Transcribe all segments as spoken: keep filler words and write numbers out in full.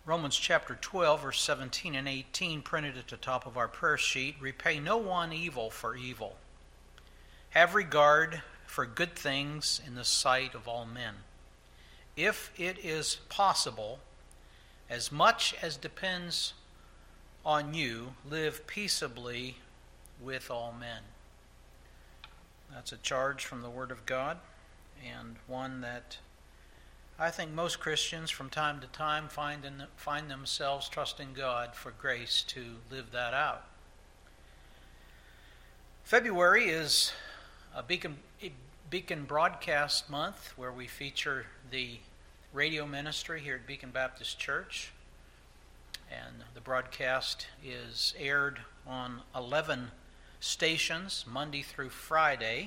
Romans chapter twelve, verse seventeen and eighteen, printed at the top of our prayer sheet. Repay no one evil for evil. Have regard for good things in the sight of all men. If it is possible, as much as depends on you, live peaceably with all men. That's a charge from the Word of God, and one that I think most Christians from time to time find in, find themselves trusting God for grace to live that out. February is a Beacon, a Beacon Broadcast Month where we feature the radio ministry here at Beacon Baptist Church. And the broadcast is aired on eleven stations, Monday through Friday.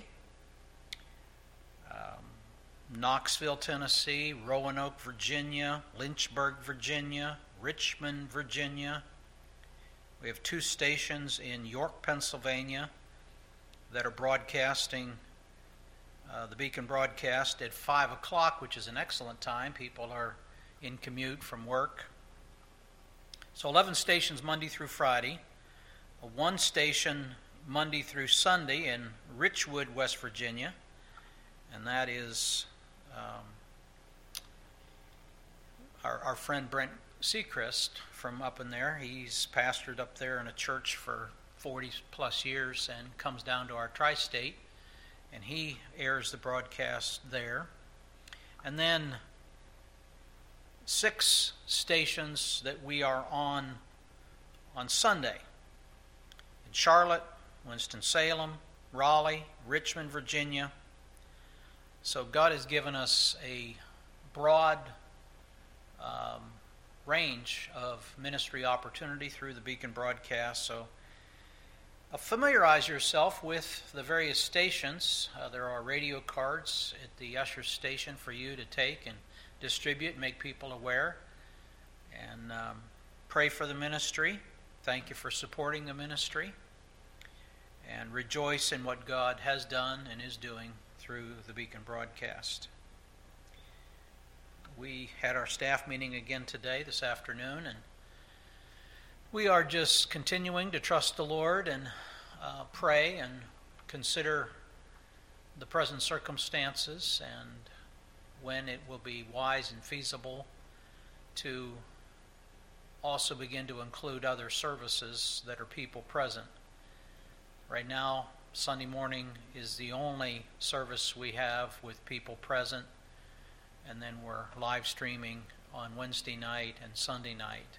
Um, Knoxville, Tennessee, Roanoke, Virginia, Lynchburg, Virginia, Richmond, Virginia. We have two stations in York, Pennsylvania that are broadcasting uh, the Beacon broadcast at five o'clock, which is an excellent time. People are in commute from work. So eleven stations Monday through Friday, one station Monday through Sunday in Richwood, West Virginia, and that is um, our, our friend Brent Seacrest from up in there. He's pastored up there in a church for forty plus years and comes down to our tri-state, and he airs the broadcast there. And then six stations that we are on on Sunday in Charlotte, Winston-Salem, Raleigh, Richmond, Virginia. So God has given us a broad um, range of ministry opportunity through the Beacon broadcast. So uh, familiarize yourself with the various stations. Uh, there are radio cards at the usher station for you to take and distribute, make people aware, and um, pray for the ministry. Thank you for supporting the ministry, and rejoice in what God has done and is doing through the Beacon broadcast. We had our staff meeting again today, this afternoon, and we are just continuing to trust the Lord and uh, pray and consider the present circumstances and when it will be wise and feasible to also begin to include other services that are people present. Right now, Sunday morning is the only service we have with people present, and then we're live streaming on Wednesday night and Sunday night.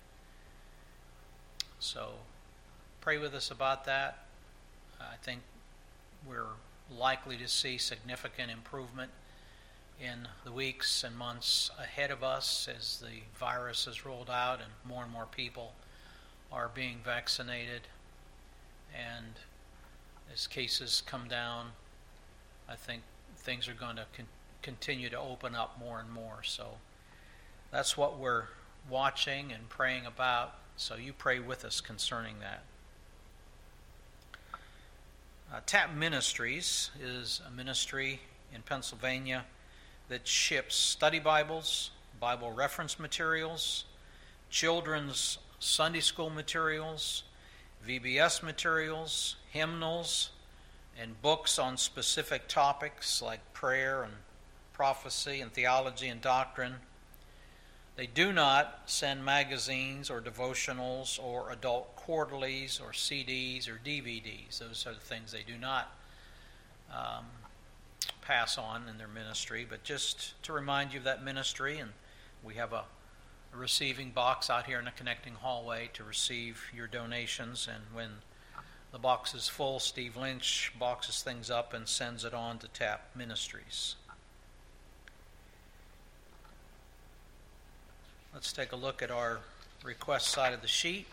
So pray with us about that. I think we're likely to see significant improvement in the weeks and months ahead of us as the virus is rolled out and more and more people are being vaccinated. And as cases come down, I think things are going to con- continue to open up more and more. So that's what we're watching and praying about. So you pray with us concerning that. Uh, TAP Ministries is a ministry in Pennsylvania that ships study Bibles, Bible reference materials, children's Sunday school materials, V B S materials, hymnals, and books on specific topics like prayer and prophecy and theology and doctrine. They do not send magazines or devotionals or adult quarterlies or C Ds or D V Ds. Those are the things they do not um, pass on in their ministry. But just to remind you of that ministry, and we have a, a receiving box out here in the connecting hallway to receive your donations. And when the box is full, Steve Lynch boxes things up and sends it on to TAP Ministries. Let's take a look at our request side of the sheet.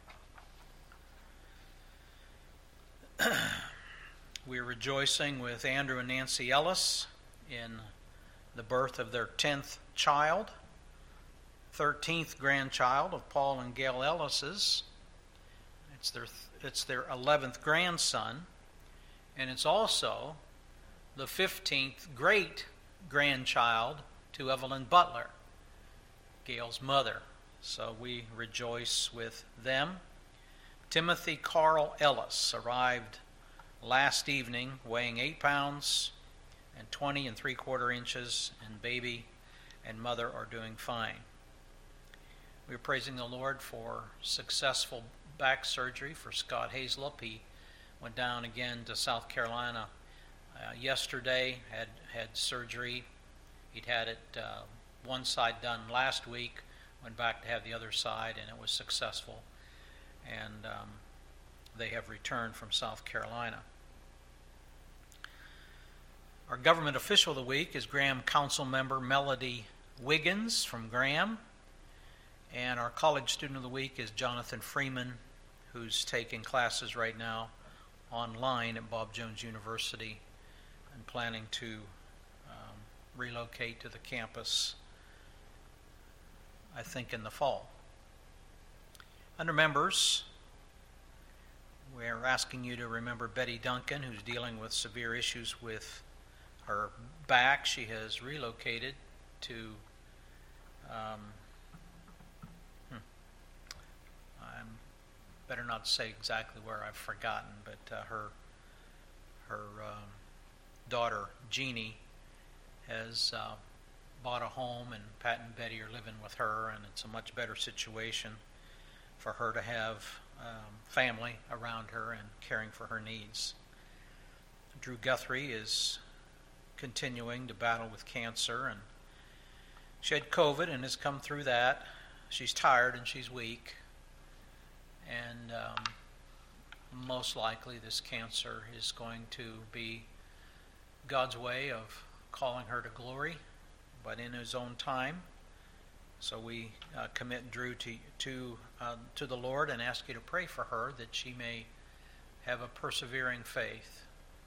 We're rejoicing with Andrew and Nancy Ellis in the birth of their tenth child, thirteenth grandchild of Paul and Gail Ellis's. It's their it's their eleventh grandson, and it's also the fifteenth great grandchild to Evelyn Butler, Gail's mother. So we rejoice with them. Timothy Carl Ellis arrived last evening weighing eight pounds and twenty and three quarter inches, and baby and mother are doing fine. We are praising the Lord for successful back surgery for Scott Hazelup. He went down again to South Carolina uh, yesterday, had had surgery. He'd had it uh, one side done last week, went back to have the other side, and it was successful. And um, they have returned from South Carolina. Our government official of the week is Graham Council member Melody Wiggins from Graham. And our college student of the week is Jonathan Freeman, who's taking classes right now online at Bob Jones University and planning to um, relocate to the campus, I think, in the fall. Under members, we're asking you to remember Betty Duncan, who's dealing with severe issues with her back. She has relocated to um, hmm, I'm better not say exactly where, I've forgotten, but uh, her her um, daughter Jeannie has uh, bought a home, and Pat and Betty are living with her, and it's a much better situation for her to have um, family around her and caring for her needs. Drew Guthrie is continuing to battle with cancer, and she had COVID and has come through that. She's tired and she's weak, and um, most likely this cancer is going to be God's way of calling her to glory, but in His own time. So we uh, commit Drew to to uh, to the Lord and ask you to pray for her that she may have a persevering faith.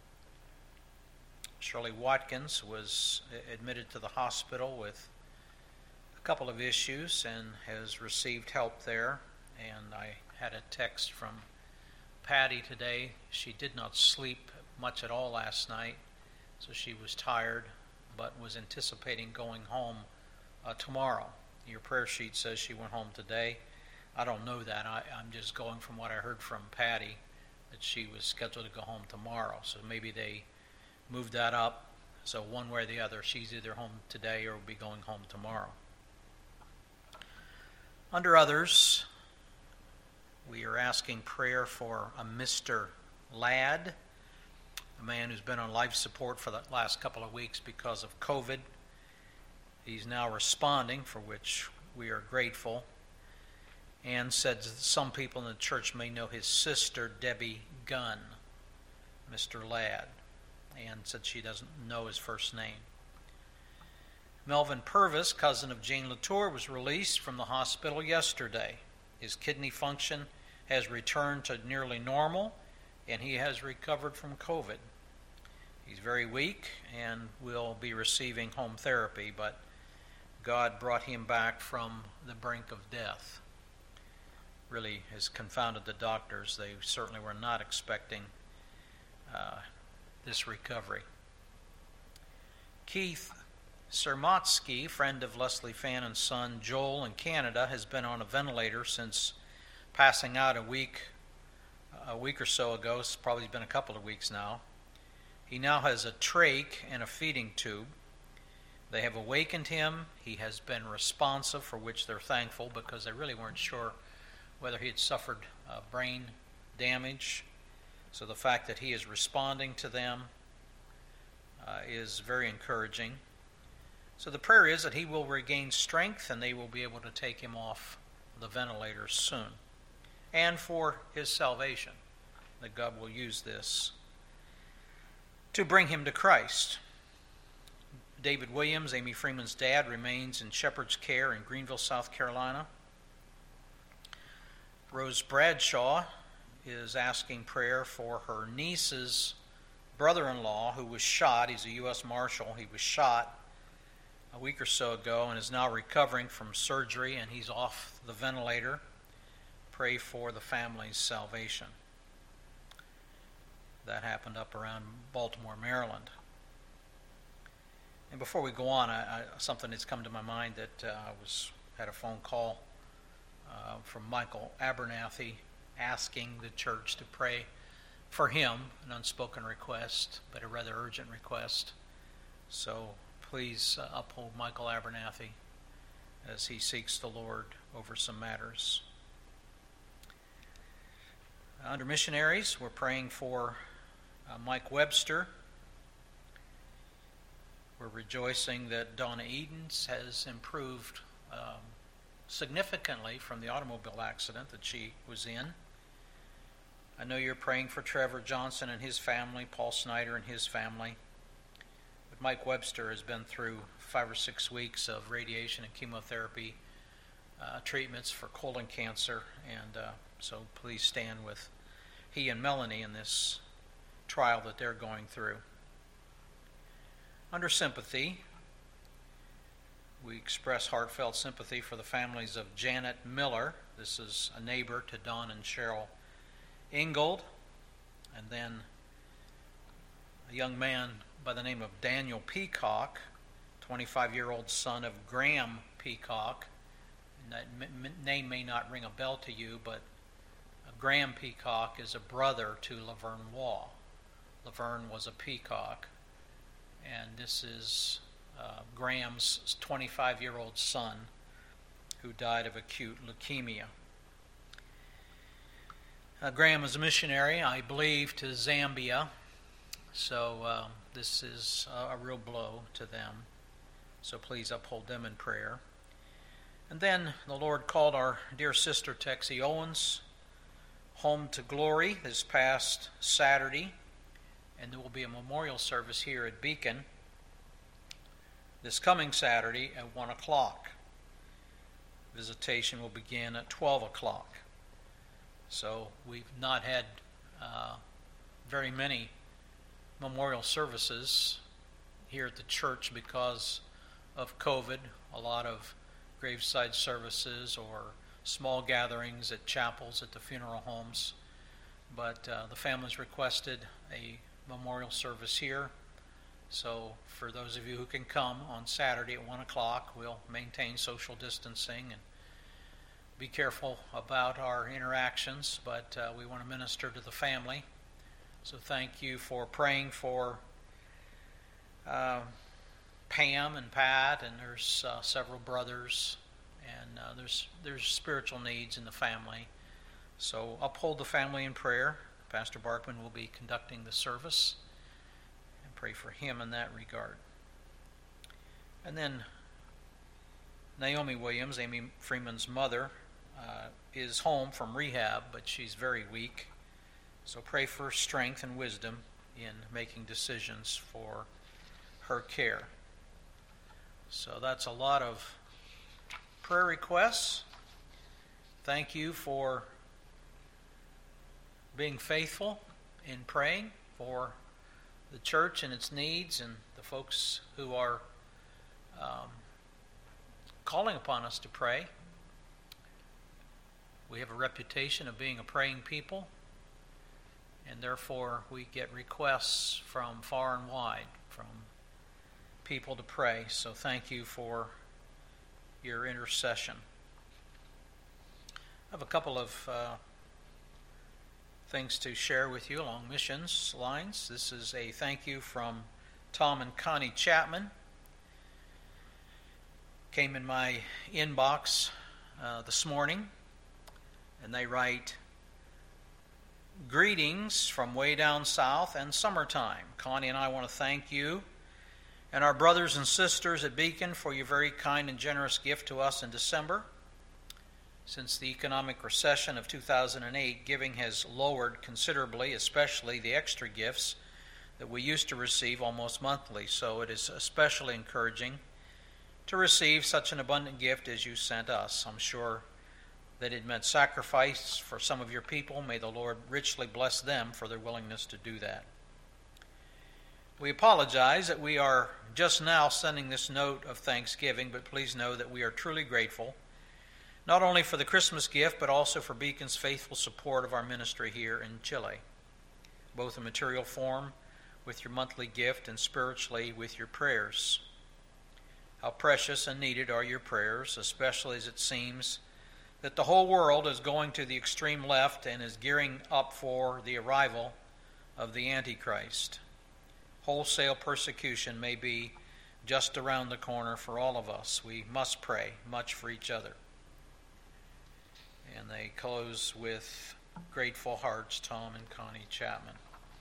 Shirley Watkins was admitted to the hospital with a couple of issues and has received help there. And I had a text from Patty today. She did not sleep much at all last night, so she was tired, but was anticipating going home uh, tomorrow. Your prayer sheet says she went home today. I don't know that. I, I'm just going from what I heard from Patty, that she was scheduled to go home tomorrow. So maybe they moved that up. So one way or the other, she's either home today or will be going home tomorrow. Under others, we are asking prayer for a Mister Ladd, a man who's been on life support for the last couple of weeks because of COVID. He's now responding, for which we are grateful, and said some people in the church may know his sister, Debbie Gunn, Mister Ladd, and said she doesn't know his first name. Melvin Purvis, cousin of Jane Latour, was released from the hospital yesterday. His kidney function has returned to nearly normal, and he has recovered from COVID. He's very weak and will be receiving home therapy, but God brought him back from the brink of death. Really has confounded the doctors. They certainly were not expecting uh, this recovery. Keith Sermotsky, friend of Leslie Fan and son Joel in Canada, has been on a ventilator since passing out a week a week or so ago. It's probably been a couple of weeks now. He now has a trach and a feeding tube. They have awakened him. He has been responsive, for which they're thankful, because they really weren't sure whether he had suffered uh, brain damage. So the fact that he is responding to them uh, is very encouraging. So the prayer is that he will regain strength and they will be able to take him off the ventilator soon. And for his salvation, that God will use this to bring him to Christ. David Williams, Amy Freeman's dad, remains in Shepherd's care in Greenville, South Carolina. Rose Bradshaw is asking prayer for her niece's brother-in-law who was shot. He's a U S Marshal. He was shot a week or so ago and is now recovering from surgery, and he's off the ventilator. Pray for the family's salvation. That happened up around Baltimore, Maryland. And before we go on, I, I, something that's come to my mind that uh, I was had a phone call uh, from Michael Abernathy asking the church to pray for him, an unspoken request, but a rather urgent request. So please uh, uphold Michael Abernathy as he seeks the Lord over some matters. Under missionaries, we're praying for uh, Mike Webster. We're rejoicing that Donna Edens has improved um, significantly from the automobile accident that she was in. I know you're praying for Trevor Johnson and his family, Paul Snyder and his family. But Mike Webster has been through five or six weeks of radiation and chemotherapy uh, treatments for colon cancer, and uh, so please stand with he and Melanie in this trial that they're going through. Under sympathy, we express heartfelt sympathy for the families of Janet Miller. This is a neighbor to Don and Cheryl Ingold. And then a young man by the name of Daniel Peacock, twenty-five-year-old son of Graham Peacock. And that m- name may not ring a bell to you, but Graham Peacock is a brother to Laverne Wall. Laverne was a Peacock. And this is uh, Graham's twenty-five-year-old son who died of acute leukemia. Uh, Graham is a missionary, I believe, to Zambia. So uh, this is a, a real blow to them. So please uphold them in prayer. And then the Lord called our dear sister Texie Owens home to glory this past Saturday. And there will be a memorial service here at Beacon this coming Saturday at one o'clock. Visitation will begin at twelve o'clock. So we've not had uh, very many memorial services here at the church because of COVID. A lot of graveside services or small gatherings at chapels at the funeral homes. But uh, the families requested a memorial service here. So for those of you who can come on Saturday at one o'clock, we'll maintain social distancing and be careful about our interactions, but uh, we want to minister to the family. So thank you for praying for uh, Pam and Pat, and there's uh, several brothers, and uh, there's there's spiritual needs in the family. So uphold the family in prayer. Pastor Barkman will be conducting the service, and pray for him in that regard. And then Naomi Williams, Amy Freeman's mother, uh, is home from rehab, but she's very weak. So pray for strength and wisdom in making decisions for her care. So that's a lot of prayer requests. Thank you for being faithful in praying for the church and its needs and the folks who are um, calling upon us to pray. We have a reputation of being a praying people, and therefore we get requests from far and wide from people to pray. So thank you for your intercession. I have a couple of uh, things to share with you along missions lines. This is a thank you from Tom and Connie Chapman. Came in my inbox uh, this morning, and they write, "Greetings from way down south and summertime. Connie and I want to thank you and our brothers and sisters at Beacon for your very kind and generous gift to us in December. Since the economic recession of two thousand eight, giving has lowered considerably, especially the extra gifts that we used to receive almost monthly. So it is especially encouraging to receive such an abundant gift as you sent us. I'm sure that it meant sacrifice for some of your people. May the Lord richly bless them for their willingness to do that. We apologize that we are just now sending this note of thanksgiving, but please know that we are truly grateful, not only for the Christmas gift, but also for Beacon's faithful support of our ministry here in Chile, both in material form with your monthly gift and spiritually with your prayers. How precious and needed are your prayers, especially as it seems that the whole world is going to the extreme left and is gearing up for the arrival of the Antichrist. Wholesale persecution may be just around the corner for all of us. We must pray much for each other. And they close with grateful hearts, Tom and Connie Chapman.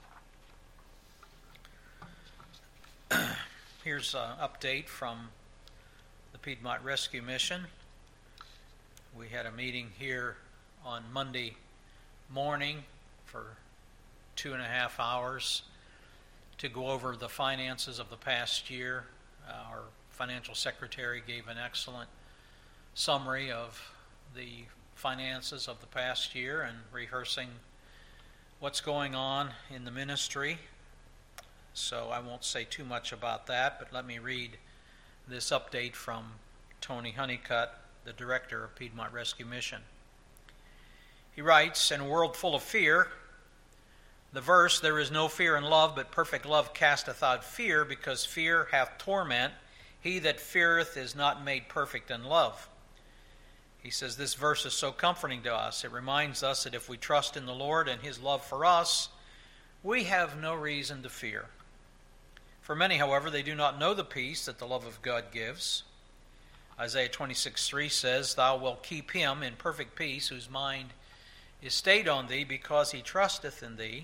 Here's an update from the Piedmont Rescue Mission. We had a meeting here on Monday morning for two and a half hours to go over the finances of the past year. Uh, our financial secretary gave an excellent summary of the finances of the past year and rehearsing what's going on in the ministry. So I won't say too much about that, but let me read this update from Tony Honeycutt, the director of Piedmont Rescue Mission. He writes, "In a world full of fear," the verse, "There is no fear in love, but perfect love casteth out fear, because fear hath torment. He that feareth is not made perfect in love." He says this verse is so comforting to us. It reminds us that if we trust in the Lord and His love for us, we have no reason to fear. For many, however, they do not know the peace that the love of God gives. Isaiah twenty-six three says, "Thou wilt keep him in perfect peace, whose mind is stayed on thee, because he trusteth in thee."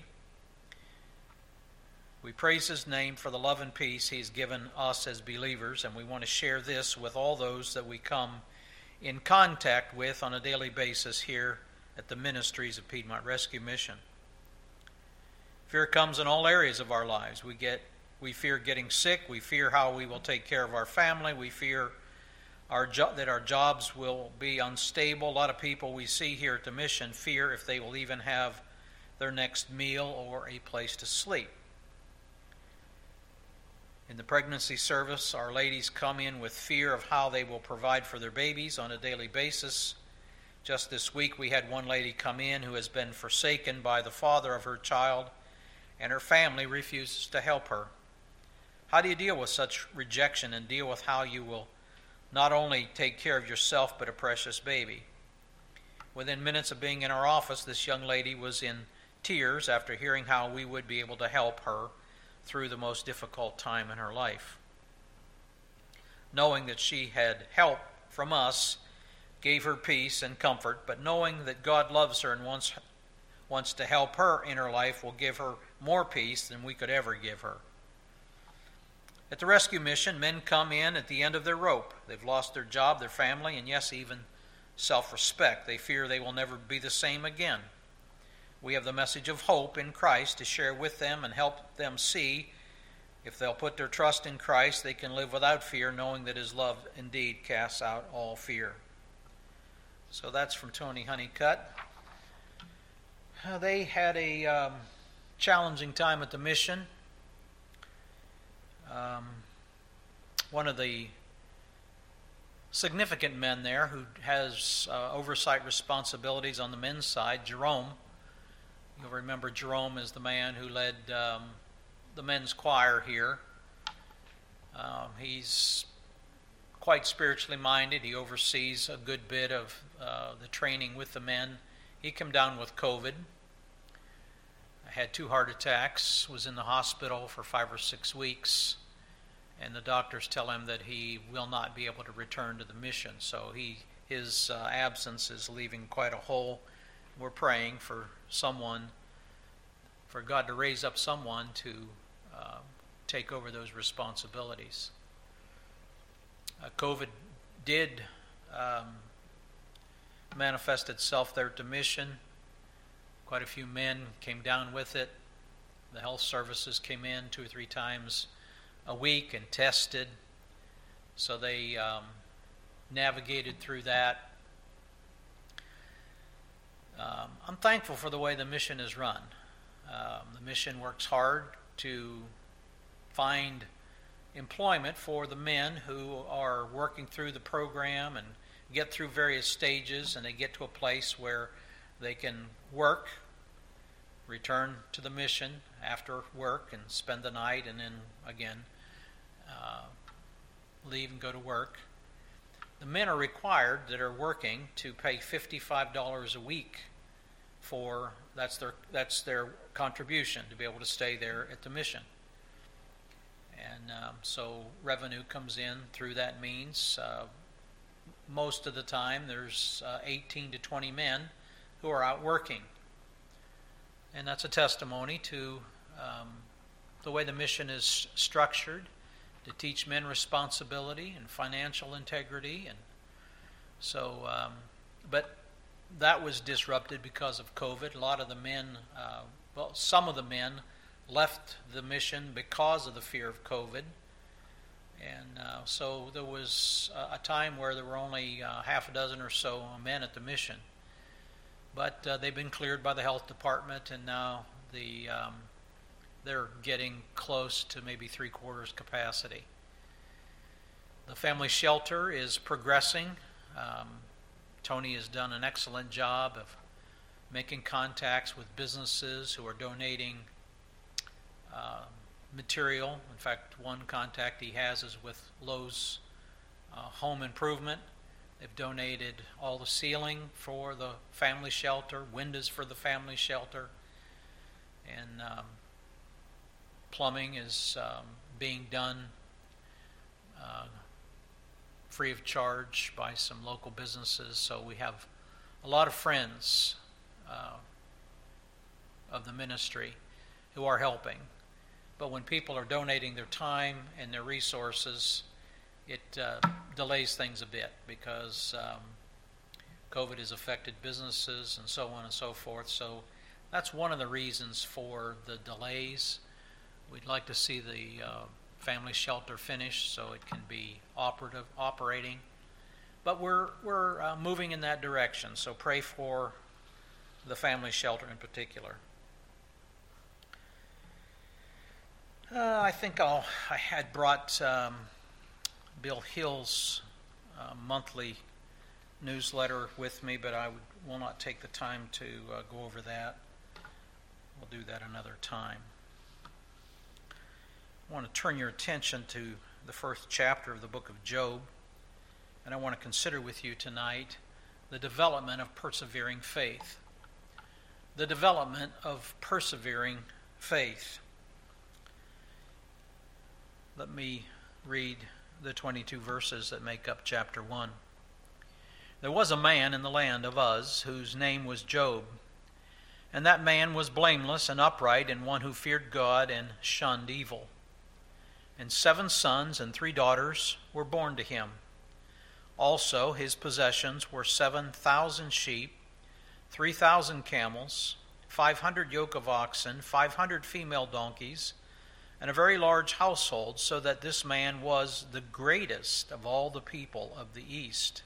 We praise His name for the love and peace He's given us as believers, and we want to share this with all those that we come in contact with on a daily basis here at the ministries of Piedmont Rescue Mission. Fear comes in all areas of our lives. We get, we fear getting sick. We fear how we will take care of our family. We fear our jo- that our jobs will be unstable. A lot of people we see here at the mission fear if they will even have their next meal or a place to sleep. In the pregnancy service, our ladies come in with fear of how they will provide for their babies on a daily basis. Just this week we had one lady come in who has been forsaken by the father of her child, and her family refuses to help her. How do you deal with such rejection and deal with how you will not only take care of yourself but a precious baby? Within minutes of being in our office, this young lady was in tears after hearing how we would be able to help her through the most difficult time in her life. Knowing that she had help from us gave her peace and comfort, but knowing that God loves her and wants, wants to help her in her life will give her more peace than we could ever give her. At the rescue mission, men come in at the end of their rope. They've lost their job, their family, and yes, even self-respect. They fear they will never be the same again. We have the message of hope in Christ to share with them and help them see if they'll put their trust in Christ, they can live without fear, knowing that His love indeed casts out all fear. So that's from Tony Honeycutt. Uh, they had a um, challenging time at the mission. Um, one of the significant men there who has uh, oversight responsibilities on the men's side, Jerome. You'll remember Jerome is the man who led um, the men's choir here. Um, he's quite spiritually minded. He oversees a good bit of uh, the training with the men. He came down with COVID. Had two heart attacks, was in the hospital for five or six weeks, and the doctors tell him that he will not be able to return to the mission. So he his uh, absence is leaving quite a hole. We're praying for someone, for God to raise up someone to uh, take over those responsibilities. Uh, COVID did um, manifest itself there at the mission. Quite a few men came down with it. The health services came in two or three times a week and tested. So they um, navigated through that. Um, I'm thankful for the way the mission is run. Um, the mission works hard to find employment for the men who are working through the program and get through various stages, and they get to a place where they can work, return to the mission after work and spend the night, and then again uh, leave and go to work. the men are required that are working to pay fifty-five dollars a week for, that's their, that's their contribution to be able to stay there at the mission. And um, so revenue comes in through that means. Uh, most of the time there's uh, eighteen to twenty men who are out working. And that's a testimony to um, the way the mission is structured, to teach men responsibility and financial integrity. And so, um, but that was disrupted because of COVID. A lot of the men, uh, well, some of the men left the mission because of the fear of COVID. And uh, so there was uh, a time where there were only uh, half a dozen or so men at the mission. But uh, they've been cleared by the health department, and now the um, they're getting close to maybe three quarters capacity. The family shelter is progressing. Um, Tony has done an excellent job of making contacts with businesses who are donating uh, material. In fact, one contact he has is with Lowe's uh, Home Improvement. They've donated all the ceiling for the family shelter, windows for the family shelter, and um, plumbing is um, being done uh, free of charge by some local businesses. So we have a lot of friends uh, of the ministry who are helping. But when people are donating their time and their resources, it uh, delays things a bit because um, COVID has affected businesses and so on and so forth. So that's one of the reasons for the delays. We'd like to see the uh, family shelter finished so it can be operative, operating. But we're we're uh, moving in that direction. So pray for the family shelter in particular. Uh, I think I'll, I had brought um, Bill Hill's uh, monthly newsletter with me, but I would, will not take the time to uh, go over that. We'll do that another time. I want to turn your attention to the first chapter of the book of Job, and I want to consider with you tonight the development of persevering faith. The development of persevering faith. Let me read the twenty-two verses that make up chapter one. There was a man in the land of Uz whose name was Job, and that man was blameless and upright and one who feared God and shunned evil. And seven sons and three daughters were born to him. Also his possessions were seven thousand sheep, three thousand camels, five hundred yoke of oxen, five hundred female donkeys, and a very large household, so that this man was the greatest of all the people of the East.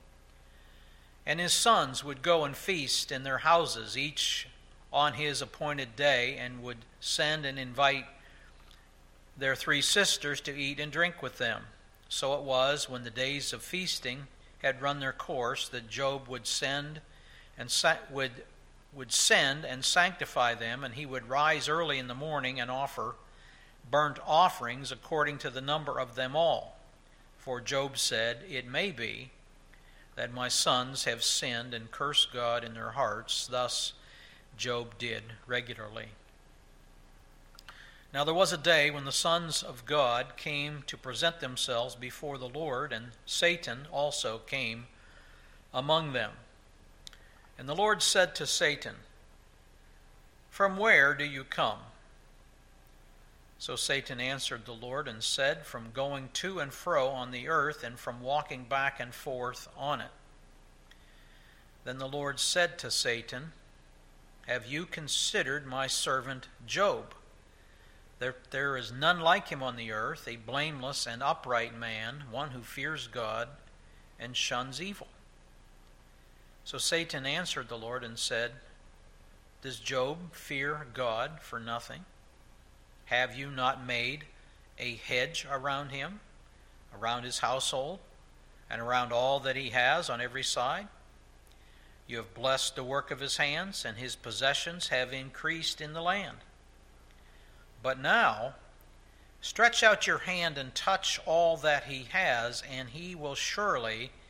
And his sons would go and feast in their houses, each on his appointed day, and would send and invite their three sisters to eat and drink with them. So it was, when the days of feasting had run their course, that Job would send and sa- would would send and sanctify them, and he would rise early in the morning and offer burnt offerings according to the number of them all. For Job said, "It may be that my sons have sinned and cursed God in their hearts." Thus Job did regularly. Now there was a day when the sons of God came to present themselves before the Lord, and Satan also came among them. And the Lord said to Satan, "From where do you come?" So Satan answered the Lord and said, "From going to and fro on the earth, and from walking back and forth on it." Then the Lord said to Satan, "Have you considered my servant Job? There, there is none like him on the earth, a blameless and upright man, one who fears God and shuns evil." So Satan answered the Lord and said, "Does Job fear God for nothing? Have you not made a hedge around him, around his household, and around all that he has on every side? You have blessed the work of his hands, and his possessions have increased in the land. But now, stretch out your hand and touch all that he has, and he will surely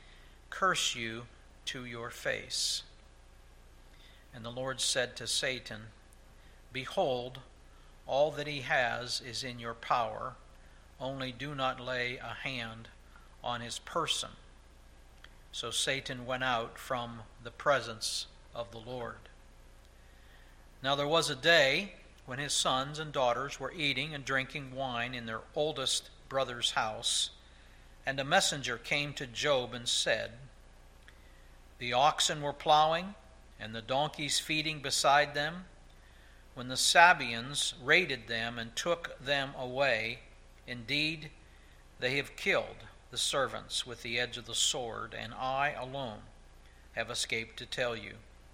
curse you to your face. And the Lord said to Satan, Behold, all that he has is in your power, only do not lay a hand on his person. So Satan went out from the presence of the Lord. Now there was a day when his sons and daughters were eating and drinking wine in their oldest brother's house, and a messenger came to Job and said, The oxen were plowing, and the donkeys feeding beside them, when the Sabaeans raided them and took them away. Indeed, they have killed the servants with the edge of the sword, and I alone have escaped to tell you.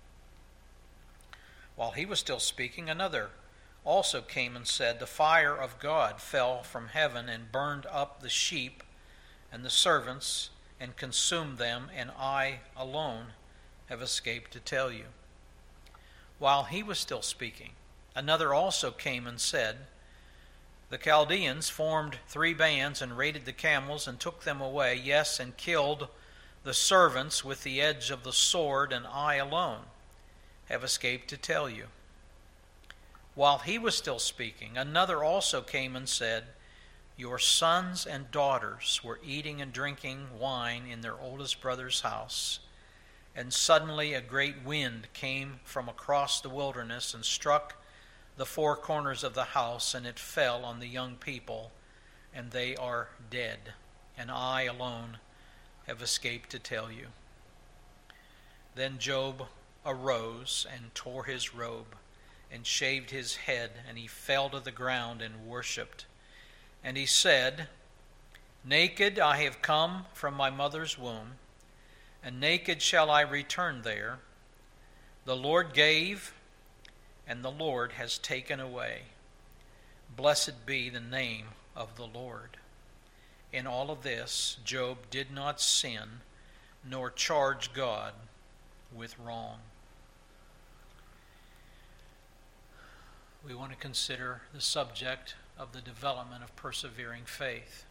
While he was still speaking, another also came and said, The fire of God fell from heaven and burned up the sheep and the servants and consumed them, and I alone have escaped to tell you. While he was still speaking, another also came and said, The Chaldeans formed three bands and raided the camels and took them away, yes, and killed the servants with the edge of the sword, and I alone have escaped to tell you. While he was still speaking, another also came and said, Your sons and daughters were eating and drinking wine in their oldest brother's house, and suddenly a great wind came from across the wilderness and struck the four corners of the house, and it fell on the young people, and they are dead, and I alone have escaped to tell you. Then Job arose and tore his robe and shaved his head, and he fell to the ground and worshipped. And he said, Naked I have come from my mother's womb, and naked shall I return there. The Lord gave, and the Lord has taken away. Blessed be the name of the Lord. In all of this, Job did not sin, nor charge God with wrong. We want to consider the subject of the development of persevering faith.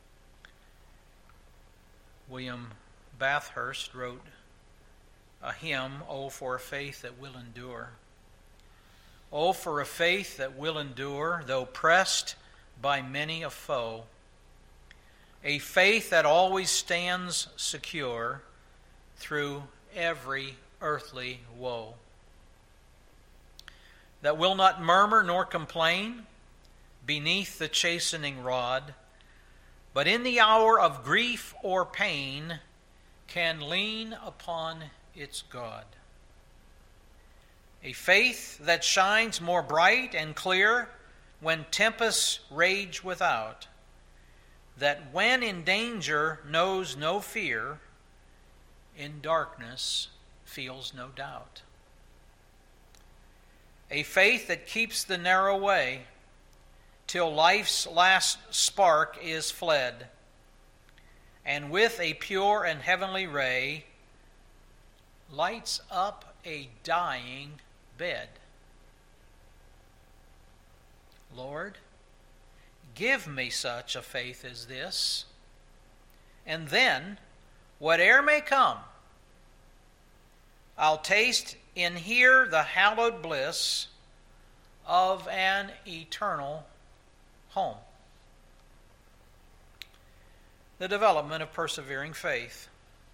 William Bathurst wrote a hymn, Oh, for a faith that will endure. Oh, for a faith that will endure, though pressed by many a foe. A faith that always stands secure through every earthly woe. That will not murmur nor complain beneath the chastening rod, but in the hour of grief or pain can lean upon its God. A faith that shines more bright and clear when tempests rage without, that when in danger knows no fear, in darkness feels no doubt. A faith that keeps the narrow way till life's last spark is fled, and with a pure and heavenly ray lights up a dying bed. Lord, give me such a faith as this, and then, whate'er may come, I'll taste in here the hallowed bliss of an eternal home. The development of persevering faith.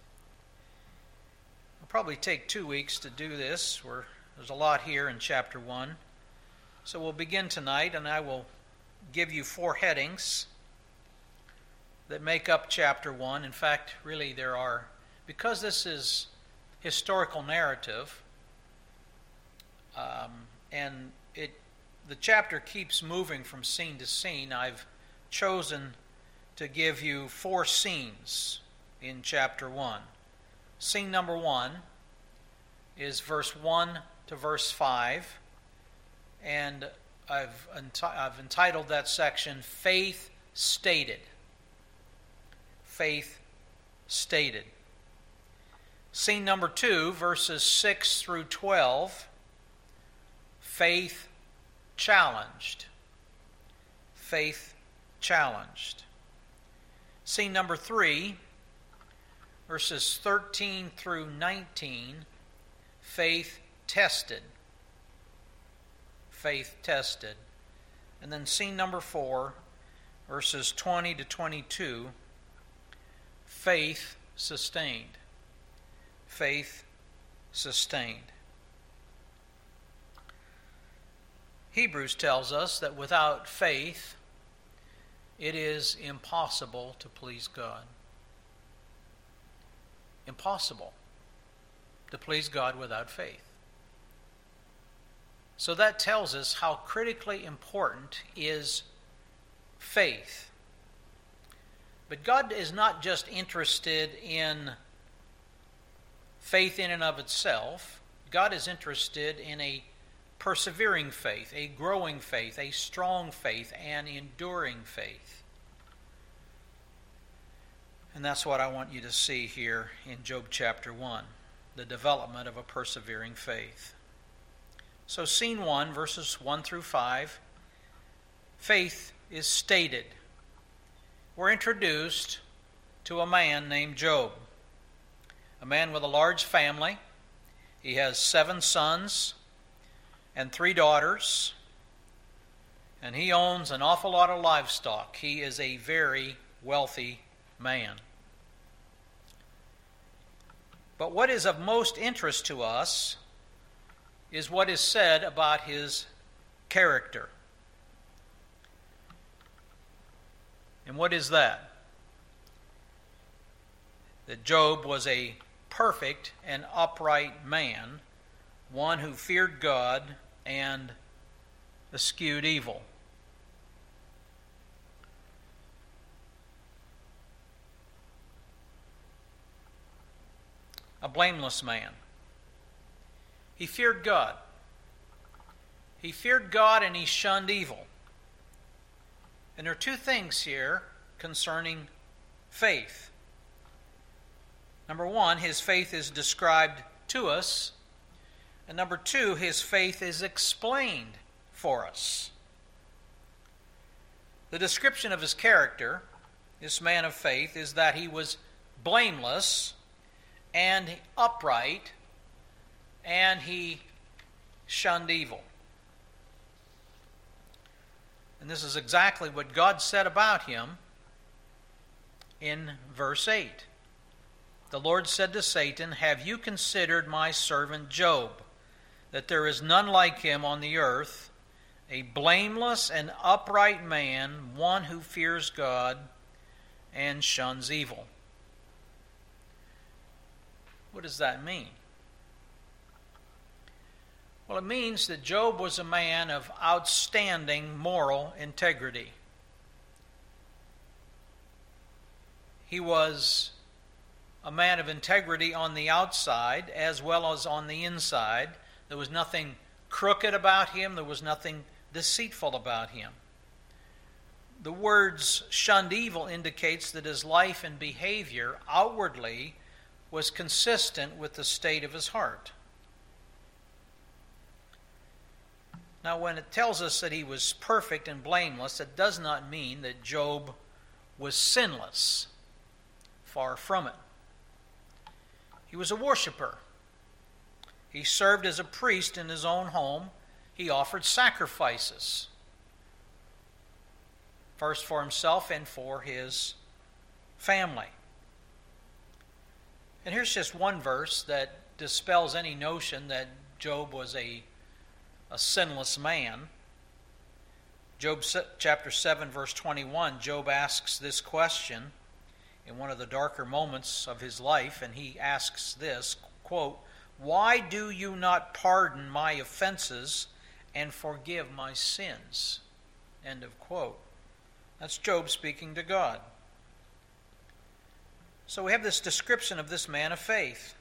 It'll probably take two weeks to do this. We're, there's a lot here in chapter one. So we'll begin tonight, and I will give you four headings that make up chapter one. In fact, really there are, because this is historical narrative, um, and it the chapter keeps moving from scene to scene, I've chosen to give you four scenes in chapter one. Scene number one is verse one to verse five, and I've, enti- I've entitled that section, Faith Stated. Faith Stated. Scene number two, verses six through twelve, Faith Challenged. Faith Challenged. Scene number three, verses thirteen through nineteen, faith tested. Faith tested. And then scene number four, verses twenty to twenty-two, faith sustained. Faith sustained. Hebrews tells us that without faith, it is impossible to please God. Impossible to please God without faith. So that tells us how critically important is faith. But God is not just interested in faith in and of itself. God is interested in a persevering faith, a growing faith, a strong faith, an enduring faith. And that's what I want you to see here in Job chapter one, the development of a persevering faith. So scene one, verses one through five, faith is stated. We're introduced to a man named Job, a man with a large family. He has seven sons and three daughters, and he owns an awful lot of livestock. He is a very wealthy man. But what is of most interest to us is what is said about his character. And what is that? That Job was a perfect and upright man, one who feared God and eschewed evil. A blameless man. He feared God. He feared God and he shunned evil. And there are two things here concerning faith. Number one, his faith is described to us. And number two, his faith is explained for us. The description of his character, this man of faith, is that he was blameless and upright, and he shunned evil. And this is exactly what God said about him in verse eight. The Lord said to Satan, "Have you considered my servant Job, that there is none like him on the earth, a blameless and upright man, one who fears God and shuns evil?" What does that mean? Well, it means that Job was a man of outstanding moral integrity. He was a man of integrity on the outside as well as on the inside. There was nothing crooked about him. There was nothing deceitful about him. The words shunned evil indicates that his life and behavior outwardly was consistent with the state of his heart. Now, when it tells us that he was perfect and blameless, it does not mean that Job was sinless. Far from it. He was a worshiper. He served as a priest in his own home. He offered sacrifices, first for himself and for his family. And here's just one verse that dispels any notion that Job was a, a sinless man. Job chapter seven, verse twenty-one, Job asks this question in one of the darker moments of his life, and he asks this, quote, "Why do you not pardon my offenses and forgive my sins?" End of quote. That's Job speaking to God. So we have this description of this man of faith.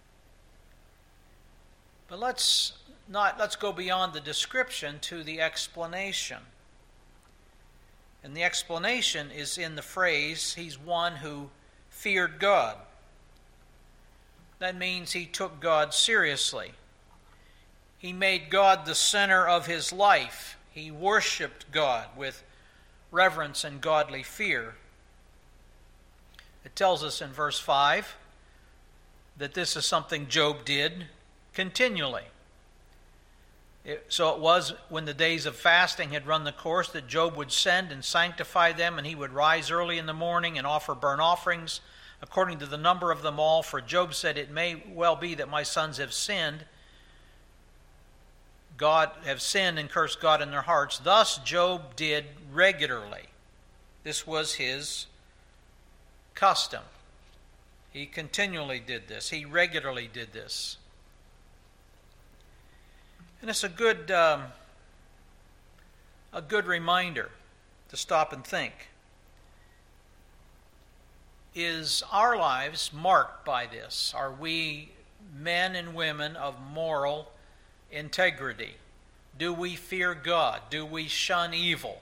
But let's not let's go beyond the description to the explanation. And the explanation is in the phrase, he's one who feared God. That means he took God seriously. He made God the center of his life. He worshiped God with reverence and godly fear. It tells us in verse five that this is something Job did continually. It, so it was when the days of fasting had run the course that Job would send and sanctify them, and he would rise early in the morning and offer burnt offerings according to the number of them all. For Job said, "It may well be that my sons have sinned, God have sinned and cursed God in their hearts." Thus Job did regularly. This was his custom. He continually did this. He regularly did this. And it's a good, um, a good reminder to stop and think. Is our lives marked by this? Are we men and women of moral integrity? Do we fear God? Do we shun evil?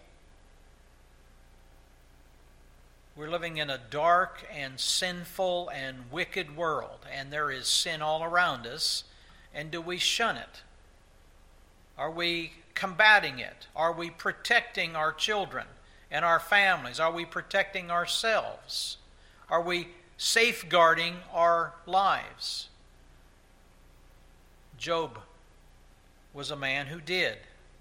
We're living in a dark and sinful and wicked world, and there is sin all around us. And do we shun it? Are we combating it? Are we protecting our children and our families? Are we protecting ourselves? Are we safeguarding our lives? Job was a man who did.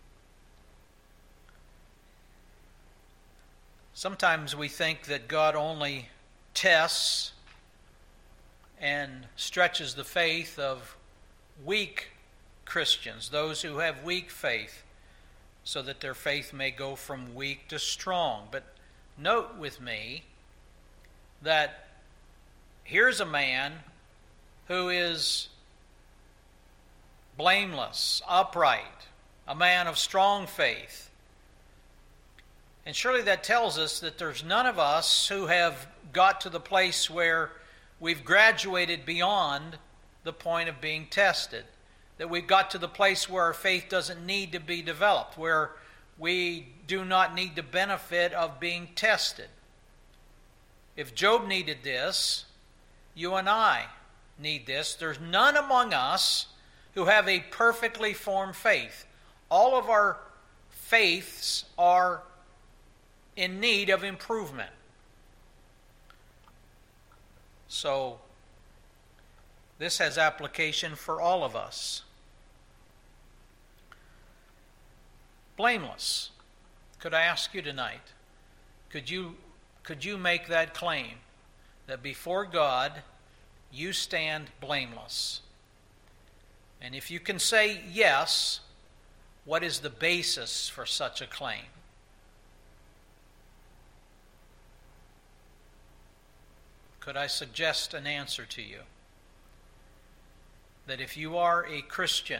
Sometimes we think that God only tests and stretches the faith of weak Christians, those who have weak faith, so that their faith may go from weak to strong. But note with me that here's a man who is blameless, upright, a man of strong faith. And surely that tells us that there's none of us who have got to the place where we've graduated beyond the point of being tested, that we've got to the place where our faith doesn't need to be developed, where we do not need the benefit of being tested. If Job needed this, you and I need this. There's none among us who have a perfectly formed faith. All of our faiths are in need of improvement. So, this has application for all of us. Blameless. Could I ask you tonight, could you, could you make that claim that before God you stand blameless? And if you can say yes, what is the basis for such a claim? Could I suggest an answer to you? That if you are a Christian,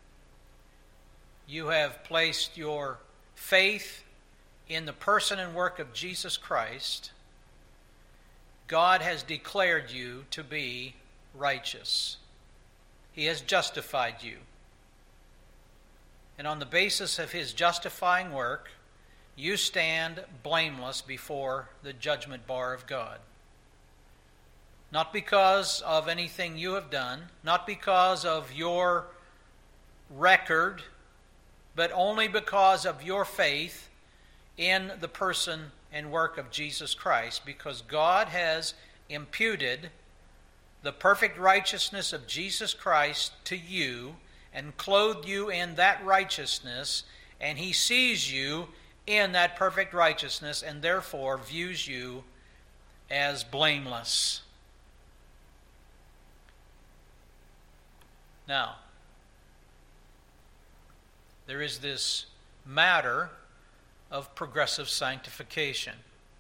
you have placed your faith in the person and work of Jesus Christ, God has declared you to be righteous. He has justified you. And on the basis of His justifying work, you stand blameless before the judgment bar of God. Not because of anything you have done, not because of your record, but only because of your faith in the person and work of Jesus Christ, because God has imputed the perfect righteousness of Jesus Christ to you and clothed you in that righteousness, and He sees you in that perfect righteousness and therefore views you as blameless. Now, there is this matter of progressive sanctification.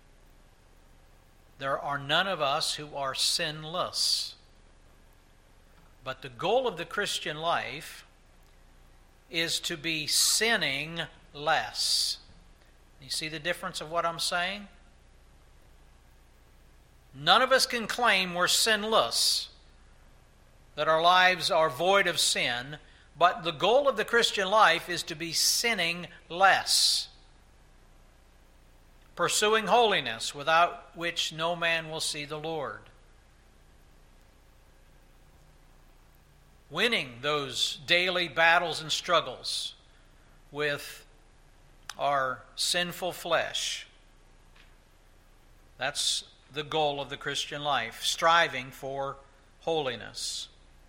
There are none of us who are sinless. But the goal of the Christian life is to be sinning less. You see the difference of what I'm saying? None of us can claim we're sinless, that our lives are void of sin, but the goal of the Christian life is to be sinning less, pursuing holiness, without which no man will see the Lord. Winning those daily battles and struggles with our sinful flesh. That's the goal of the Christian life, striving for holiness.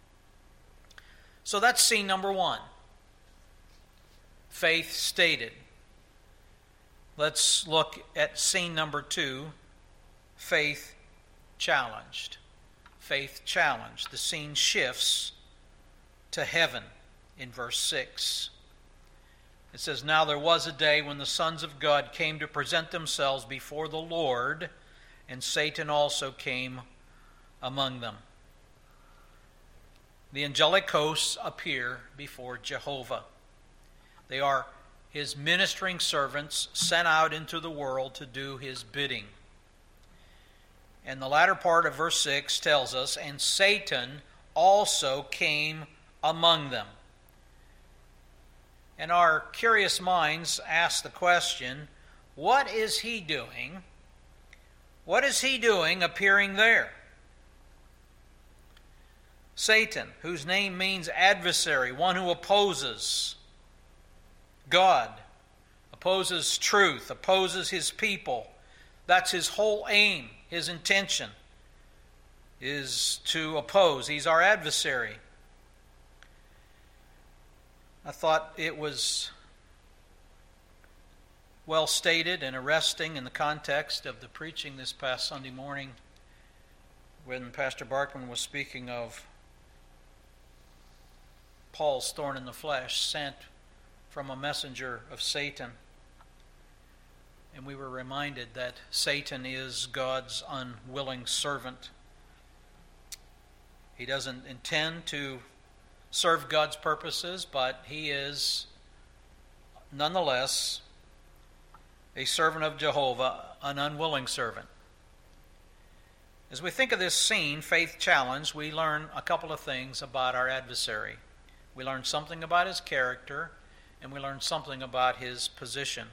So that's scene number one. Faith stated. Let's look at scene number two. Faith challenged. Faith challenged. The scene shifts to heaven in verse six. It says, "Now there was a day when the sons of God came to present themselves before the Lord, and Satan also came among them." The angelic hosts appear before Jehovah. They are his ministering servants sent out into the world to do his bidding. And the latter part of verse six tells us, "And Satan also came among them." And our curious minds ask the question, what is he doing? What is he doing appearing there? Satan, whose name means adversary, one who opposes God, opposes truth, opposes his people. That's his whole aim, his intention is to oppose. He's our adversary. I thought it was well stated and arresting in the context of the preaching this past Sunday morning when Pastor Barkman was speaking of Paul's thorn in the flesh sent from a messenger of Satan. And we were reminded that Satan is God's unwilling servant. He doesn't intend to serve God's purposes, but he is nonetheless a servant of Jehovah, an unwilling servant. As we think of this scene, Faith Challenge, we learn a couple of things about our adversary. We learn something about his character, and we learn something about his position.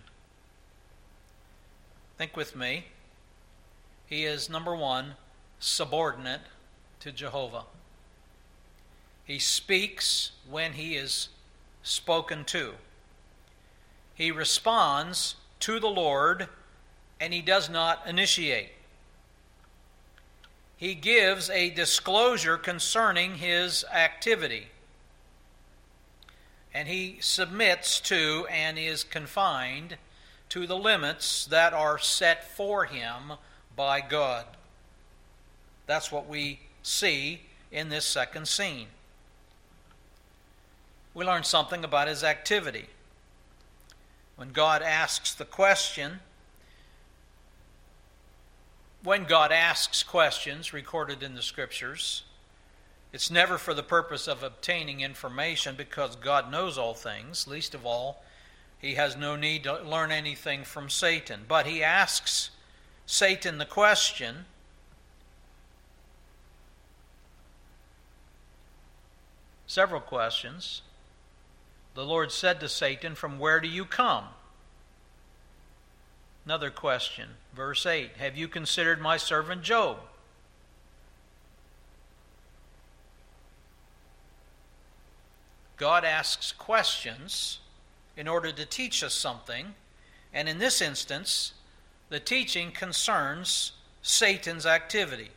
Think with me. He is, number one, subordinate to Jehovah. He speaks when he is spoken to. He responds to the Lord, and he does not initiate. He gives a disclosure concerning his activity. And he submits to and is confined to the limits that are set for him by God. That's what we see in this second scene. We learn something about his activity. When God asks the question, when God asks questions recorded in the Scriptures, it's never for the purpose of obtaining information, because God knows all things. Least of all, he has no need to learn anything from Satan. But he asks Satan the question, several questions. The Lord said to Satan, "From where do you come?" Another question, verse eight, "Have you considered my servant Job?" God asks questions in order to teach us something, and in this instance, the teaching concerns Satan's activity.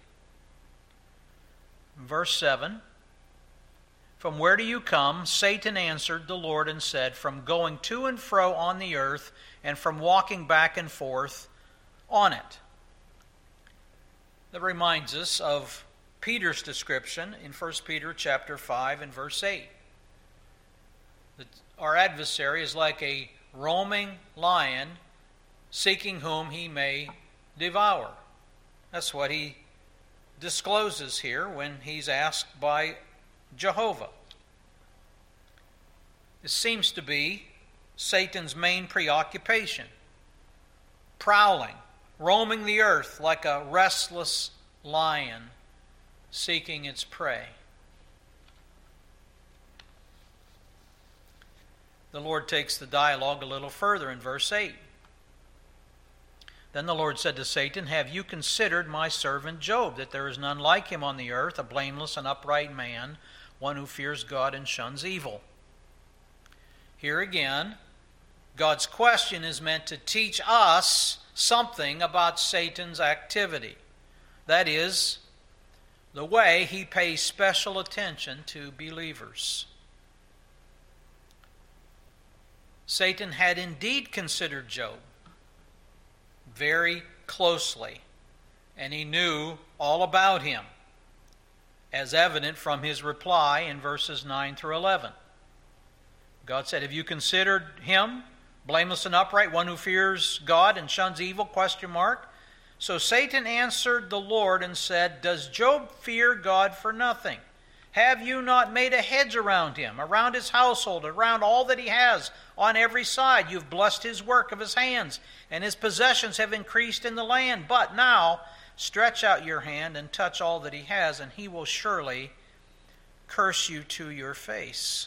Verse seven, "From where do you come?" Satan answered the Lord and said, "From going to and fro on the earth, and from walking back and forth on it." That reminds us of Peter's description in First Peter chapter five and verse eight. That our adversary is like a roaming lion, seeking whom he may devour. That's what he discloses here when he's asked by Jehovah. This seems to be Satan's main preoccupation. Prowling, roaming the earth like a restless lion, seeking its prey. The Lord takes the dialogue a little further in verse eight. Then the Lord said to Satan, "Have you considered my servant Job, that there is none like him on the earth, a blameless and upright man, one who fears God and shuns evil?" Here again, God's question is meant to teach us something about Satan's activity. That is, the way he pays special attention to believers. Satan had indeed considered Job very closely, and he knew all about him, as evident from his reply in verses nine through eleven. God said, "Have you considered him, blameless and upright, one who fears God and shuns evil?" Question mark. So Satan answered the Lord and said, "Does Job fear God for nothing? Have you not made a hedge around him, around his household, around all that he has on every side? You've blessed his work of his hands, and his possessions have increased in the land. But now stretch out your hand and touch all that he has, and he will surely curse you to your face."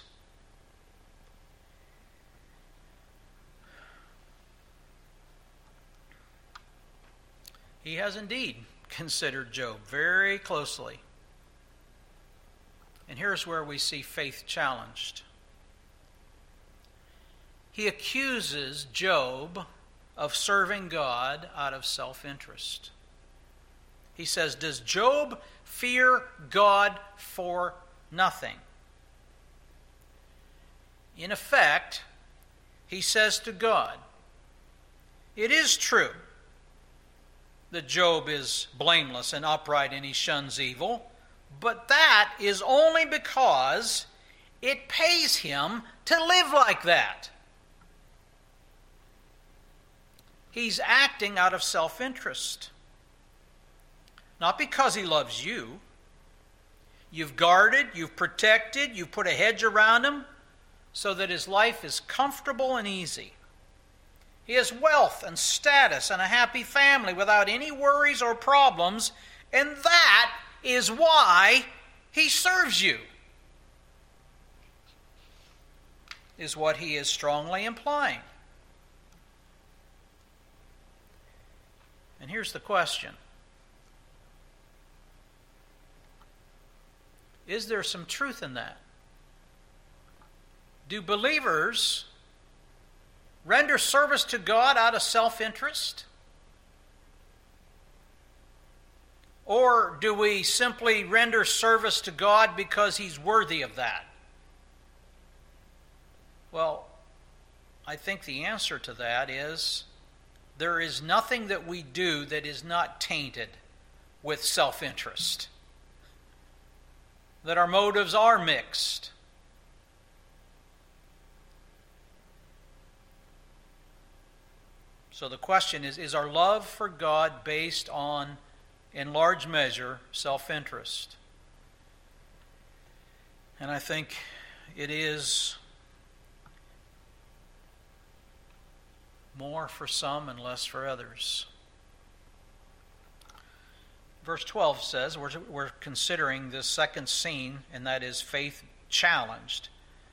He has indeed considered Job very closely. And here's where we see faith challenged. He accuses Job of serving God out of self-interest. He says, "Does Job fear God for nothing?" In effect, he says to God, "It is true that Job is blameless and upright and he shuns evil, but that is only because it pays him to live like that." He's acting out of self-interest, not because he loves you. You've guarded, you've protected, you've put a hedge around him so that his life is comfortable and easy. He has wealth and status and a happy family without any worries or problems, and that is why he serves you, is what he is strongly implying. And here's the question. Is there some truth in that? Do believers render service to God out of self-interest? Or do we simply render service to God because he's worthy of that? Well, I think the answer to that is there is nothing that we do that is not tainted with self-interest. That our motives are mixed. So the question is, is our love for God based on, in large measure, self-interest? And I think it is more for some and less for others. Verse twelve says, we're, we're considering this second scene, and that is faith challenged.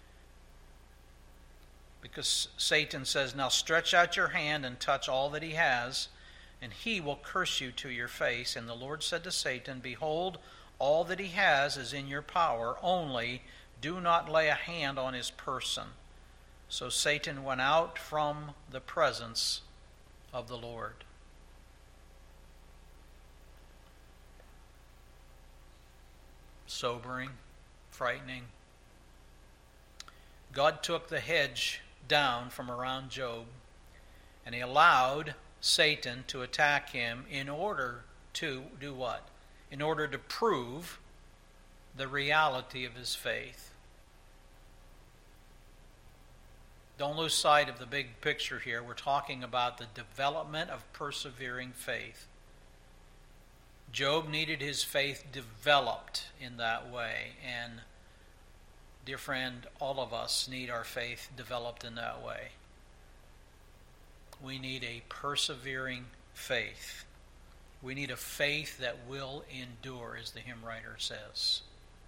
Because Satan says, "Now stretch out your hand and touch all that he has, and he will curse you to your face." And the Lord said to Satan, "Behold, all that he has is in your power, only do not lay a hand on his person." So Satan went out from the presence of the Lord. Sobering, frightening. God took the hedge down from around Job, and he allowed Satan to attack him in order to do what? In order to prove the reality of his faith. Don't lose sight of the big picture here. We're talking about the development of persevering faith. Job needed his faith developed in that way, and dear friend, all of us need our faith developed in that way. We need a persevering faith. We need a faith that will endure, as the hymn writer says.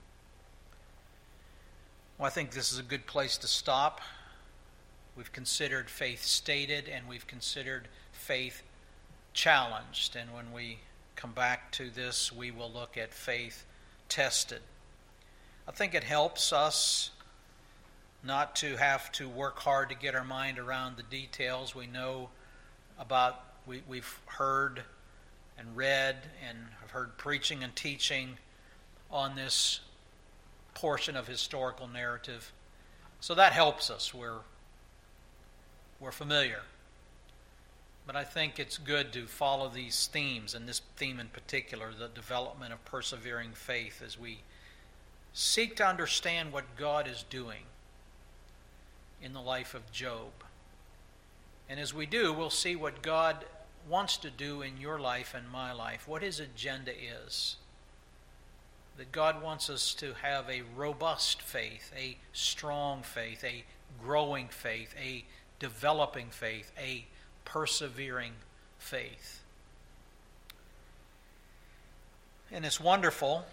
Well, I think this is a good place to stop. We've considered faith stated, and we've considered faith challenged. And when we come back to this, we will look at faith tested. I think it helps us not to have to work hard to get our mind around the details. We know about, we, we've heard and read and have heard preaching and teaching on this portion of historical narrative. So that helps us. We're, we're familiar. But I think it's good to follow these themes, and this theme in particular, the development of persevering faith, as we seek to understand what God is doing in the life of Job. And as we do, we'll see what God wants to do in your life and my life, what his agenda is. That God wants us to have a robust faith, a strong faith, a growing faith, a developing faith, a persevering faith. And it's wonderful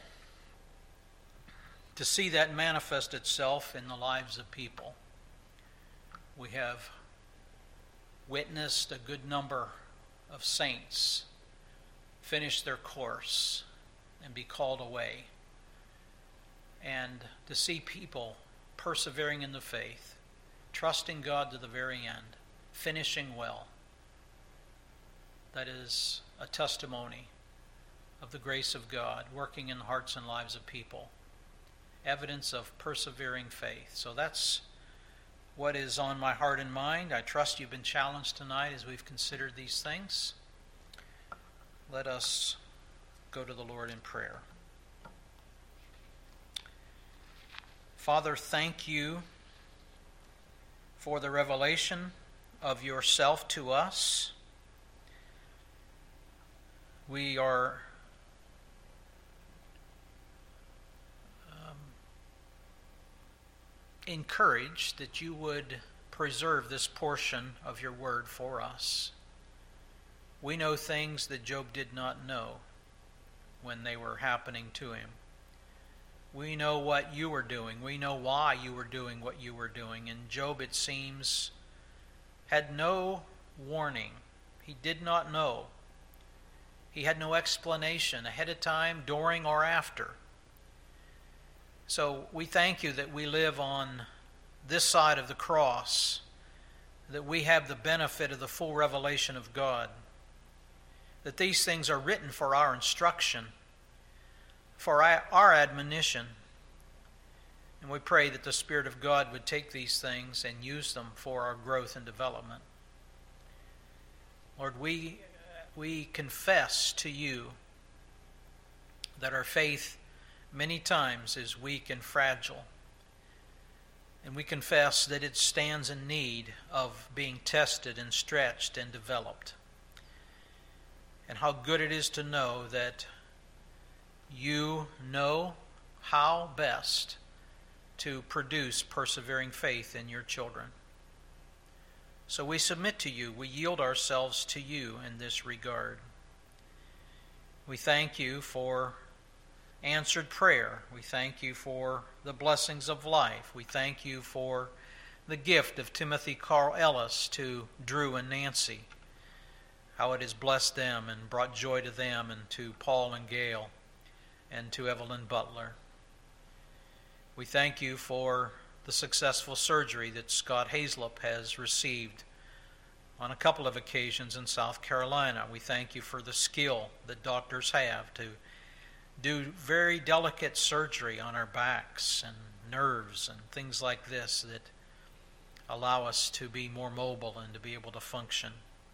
to see that manifest itself in the lives of people. We have witnessed a good number of saints finish their course and be called away. And to see people persevering in the faith, trusting God to the very end, finishing well, that is a testimony of the grace of God working in the hearts and lives of people. Evidence of persevering faith. So that's what is on my heart and mind. I trust you've been challenged tonight as we've considered these things. Let us go to the Lord in prayer. Father, thank you for the revelation of yourself to us. We are um, encouraged that you would preserve this portion of your word for us. We know things that Job did not know when they were happening to him. We know what you were doing. We know why you were doing what you were doing. And Job, it seems, had no warning. He did not know. He had no explanation ahead of time, during, or after. So we thank you that we live on this side of the cross, that we have the benefit of the full revelation of God, that these things are written for our instruction, for our admonition. And we pray that the Spirit of God would take these things and use them for our growth and development. Lord, we we confess to you that our faith many times is weak and fragile. And we confess that it stands in need of being tested and stretched and developed. And how good it is to know that you know how best to produce persevering faith in your children. So we submit to you, we yield ourselves to you in this regard. We thank you for answered prayer. We thank you for the blessings of life. We thank you for the gift of Timothy Carl Ellis to Drew and Nancy, how it has blessed them and brought joy to them, and to Paul and Gail, and to Evelyn Butler. We thank you for the successful surgery that Scott Hazlip has received on a couple of occasions in South Carolina. We thank you for the skill that doctors have to do very delicate surgery on our backs and nerves and things like this that allow us to be more mobile and to be able to function.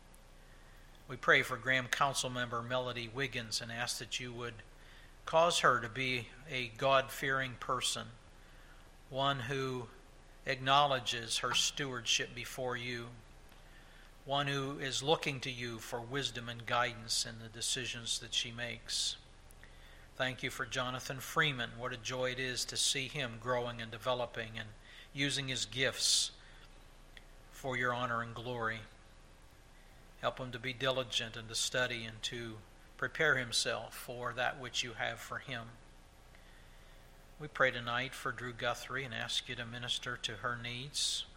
We pray for Graham Council member Melody Wiggins and ask that you would cause her to be a God-fearing person, one who acknowledges her stewardship before you, one who is looking to you for wisdom and guidance in the decisions that she makes. Thank you for Jonathan Freeman. What a joy it is to see him growing and developing and using his gifts for your honor and glory. Help him to be diligent and to study and to prepare himself for that which you have for him. We pray tonight for Drew Guthrie and ask you to minister to her needs.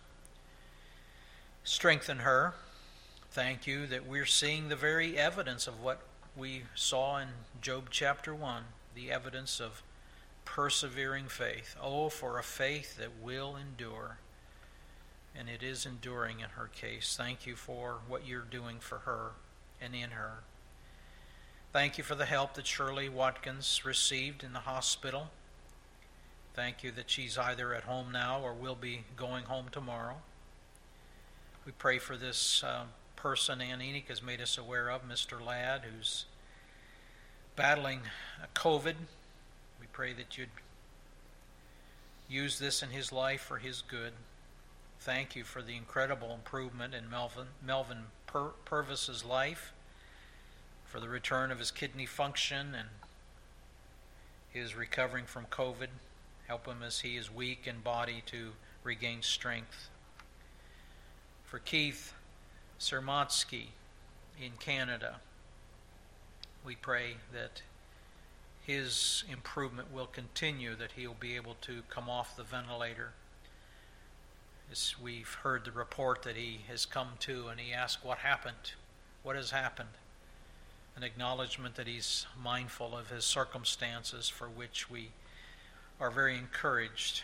Strengthen her. Thank you that we're seeing the very evidence of what we saw in Job chapter one, the evidence of persevering faith. Oh, for a faith that will endure. And it is enduring in her case. Thank you for what you're doing for her and in her. Thank you for the help that Shirley Watkins received in the hospital. Thank you that she's either at home now or will be going home tomorrow. We pray for this uh, person Ann Enoch has made us aware of, Mister Ladd, who's battling COVID. We pray that you'd use this in his life for his good. Thank you for the incredible improvement in Melvin, Melvin Pur- Purvis's life, for the return of his kidney function and his recovering from COVID. Help him as he is weak in body to regain strength. For Keith Sermatsky in Canada, we pray that his improvement will continue, that he'll be able to come off the ventilator. As we've heard the report that he has come to, and he asked what happened, what has happened. An acknowledgement that he's mindful of his circumstances, for which we are very encouraged.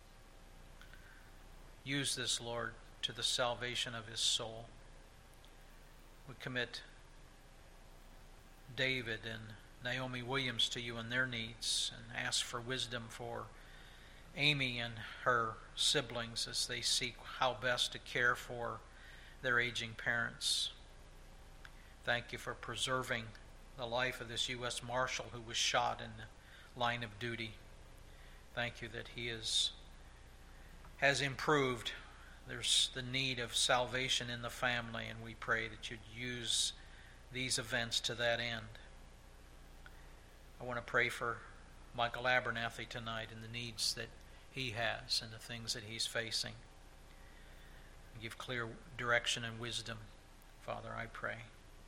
Use this, Lord, to the salvation of his soul. We commit David and Naomi Williams to you and their needs, and ask for wisdom for Amy and her siblings as they seek how best to care for their aging parents. Thank you for preserving the life of this U S Marshal who was shot in the line of duty. Thank you that he is, has improved. There's the need of salvation in the family, and we pray that you'd use these events to that end. I want to pray for Michael Abernathy tonight and the needs that he has and the things that he's facing. Give clear direction and wisdom, Father, I pray.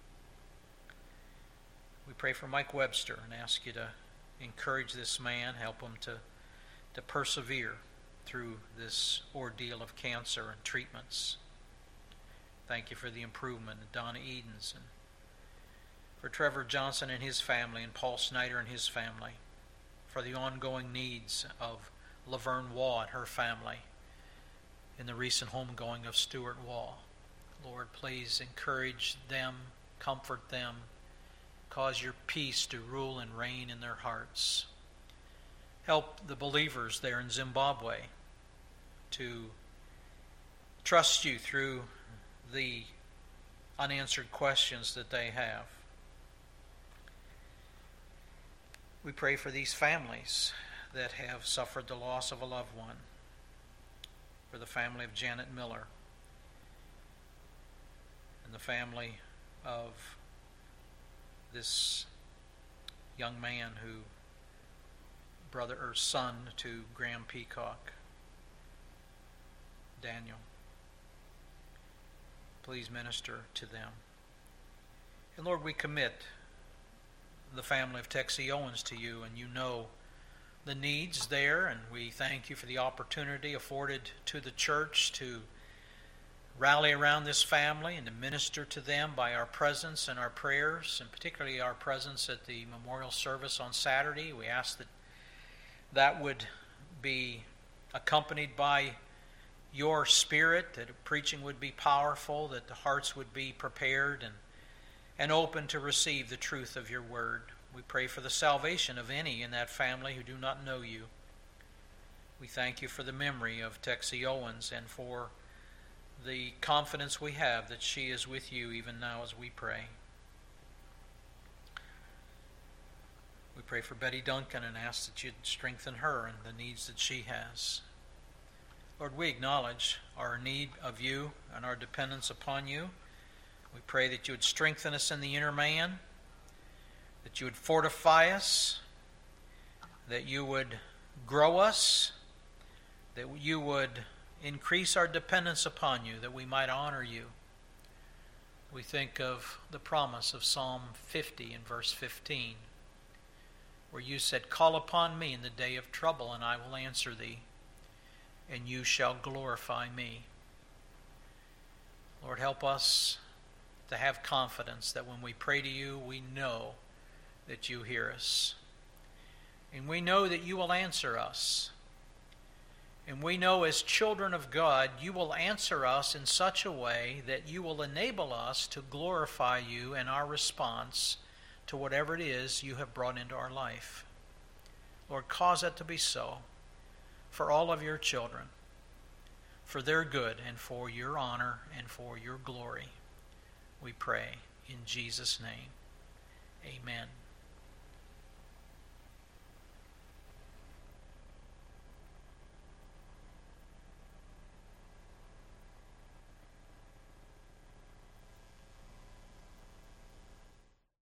We pray for Mike Webster and ask you to encourage this man, help him to, to persevere through this ordeal of cancer and treatments. Thank you for the improvement of Donna Edens, and for Trevor Johnson and his family, and Paul Snyder and his family, for the ongoing needs of Laverne Waugh and her family in the recent homegoing of Stuart Waugh. Lord, please encourage them, comfort them, cause your peace to rule and reign in their hearts. Help the believers there in Zimbabwe to trust you through the unanswered questions that they have. We pray for these families that have suffered the loss of a loved one, for the family of Janet Miller and the family of this young man who, brother or son to Graham Peacock, Daniel. Please minister to them. And Lord, we commit the family of Texie Owens to you, and you know the needs there, and we thank you for the opportunity afforded to the church to rally around this family and to minister to them by our presence and our prayers, and particularly our presence at the memorial service on Saturday. We ask that that would be accompanied by your Spirit, that preaching would be powerful, that the hearts would be prepared and, and open to receive the truth of your word. We pray for the salvation of any in that family who do not know you. We thank you for the memory of Texie Owens and for the confidence we have that she is with you even now as we pray. We pray for Betty Duncan and ask that you'd strengthen her and the needs that she has. Lord, we acknowledge our need of you and our dependence upon you. We pray that you would strengthen us in the inner man, that you would fortify us, that you would grow us, that you would increase our dependence upon you, that we might honor you. We think of the promise of Psalm fifty in verse fifteen, where you said, "Call upon me in the day of trouble, and I will answer thee, and you shall glorify me." Lord, help us to have confidence that when we pray to you, we know that you hear us. And we know that you will answer us. And we know as children of God, you will answer us in such a way that you will enable us to glorify you in our response to whatever it is you have brought into our life. Lord, cause it to be so for all of your children, for their good and for your honor and for your glory. We pray in Jesus' name. Amen.